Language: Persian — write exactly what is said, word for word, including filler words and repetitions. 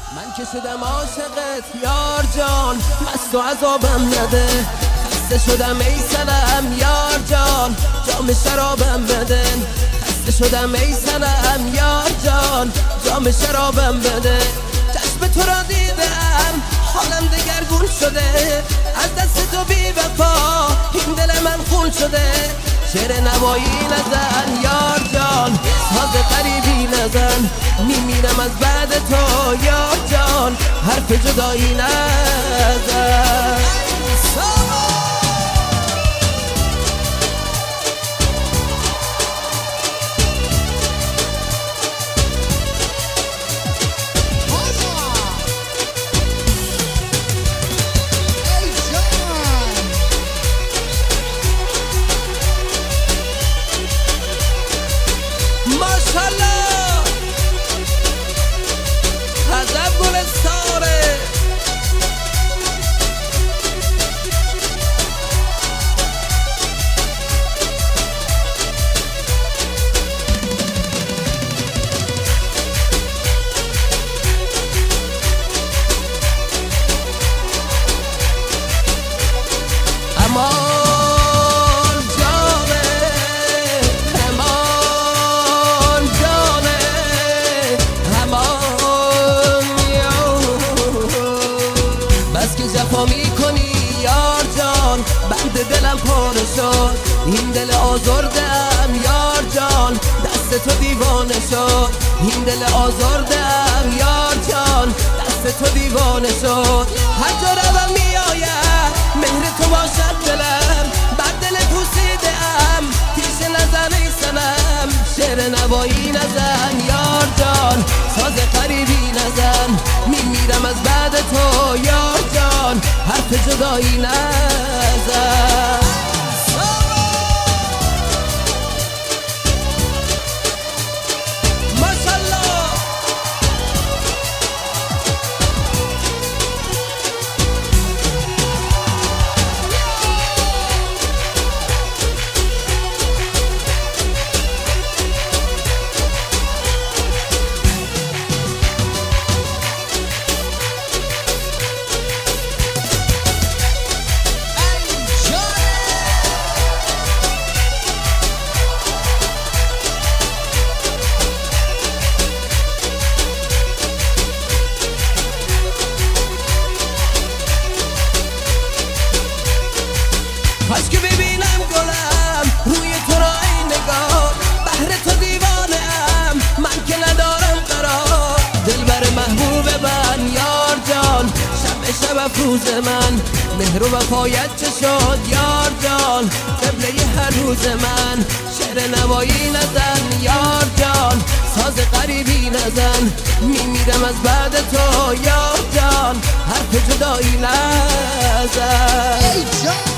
من که شدم عاشقت یار جان، مست و عذابم نده. خسته شدم ای سنم یار جان، جام شرابم بده. خسته شدم ای سنم یار جان، جام شرابم بده. چشم تو را دیدم حالم دگرگون شده، از دست تو بی وفا این دل من خون شده. شعر نوایی نزن یار جان، ساز غریبی نزن. میمیرم از بعد تو یار جان، حرف جدایی نزن. ماشالله حضب گلستاره. اما جفا میکنی یار جان، بند دلم پاره شد. این دل آزردم یار جان، دست تو دیوانه شد. این دل آزردم یار جان، دست تو دیوانه شد. هر جا روم میآید مهر تو باشد دلم، بر دل پوسیده ام تیشه نزن ای صنم. شعر نوایی نزن یار جان، ساز غریبی نزن. میمیرم از بعد تو یار جان، حرف جدایی نزن. کاش که ببینم گلم روی تو را ای نگاه، بهر تو دیوانه ام من که ندارم قرار. دلبر محبوب من یار جان، شب شب افروز من. مهر و وفایت چه شد یار جان، قبله هر روز من. شعر نوایی نزن یار جان، ساز غریبی نزن. میمیرم از بعد تو یار جان، حرف جدایی نزن.